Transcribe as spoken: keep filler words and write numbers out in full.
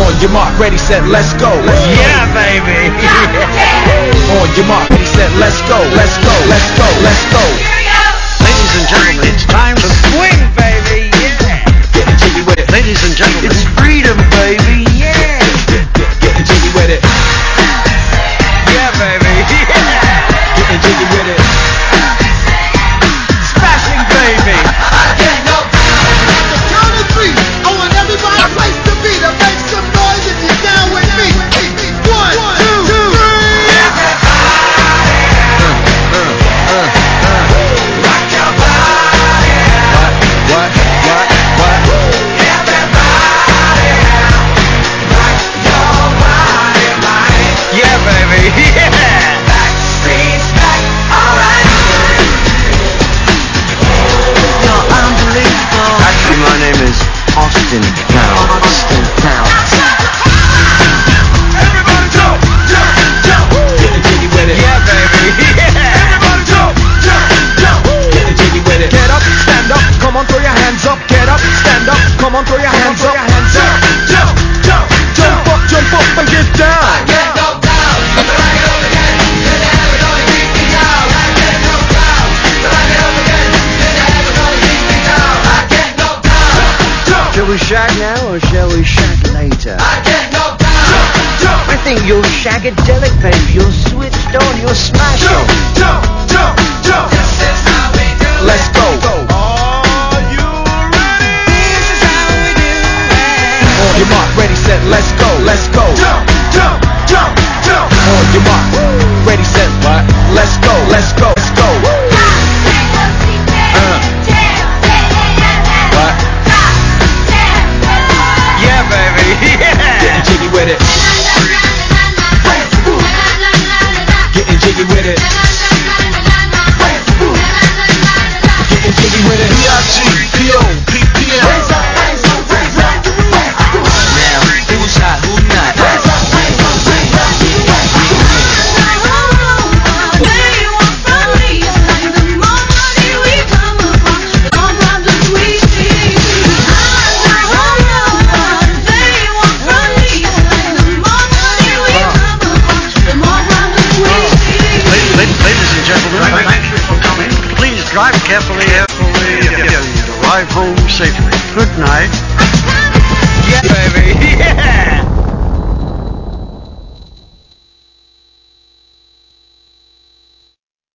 On your mark, ready, set, let's go. Let's go. Yeah, baby. On your mark, ready, set, let's go. Let's go. Let's go. Let's go. Ladies and gentlemen, it's time to swing, baby. Yeah. Getting jiggy with it. Ladies and gentlemen, it's freedom, baby. Yeah. Get, get, getting jiggy with it. Yeah, baby. Yeah. Getting jiggy with it. Smashing, baby. I can't no the count of three. I want everybody place to be to make some noise if you're down with me. One, two, three. Rock your body. What? What? What? What? Everybody. Rock your body, right? Yeah, baby. Yeah. Backstreet's back. All right. You're unbelievable. Actually, my name is Austin Powers. Austin Powers. Everybody jump, jump, jump. Getting jiggy with it. Yeah, baby. Yeah. Everybody jump, jump, jump. Getting jiggy with it. Get up, stand up, come on, throw your hands up. Get up, stand up, come on, throw your hands up. Jump, jump, jump, jump up, jump up and get down. I can't go down, but I get up again. You never gonna keep me down. I can't go down, but I get up again. You never gonna keep me down. I can't go down. Jump, Shall we shag now or shall we shag later? I can't go down. Jump, I think you're shagadelic, baby. You're switched on. You're smashing. jump, jump, jump. This is how we do it. Let's go. Are you ready? This is how we do it. On your mark, ready, set, let's go. Let's go. Jump, jump, jump, jump. On your mark, ready, set, what? Let's go. Let's go. Let's go. Uh. What? Yeah, baby. Yeah. Getting jiggy with it. Getting jiggy with it. Getting jiggy with it. P I G P O P P M. Now, who's hot, who's not? Ladies and gentlemen, please drive carefully, carefully, and arrive home safely. Good night. Yeah, baby. Yeah.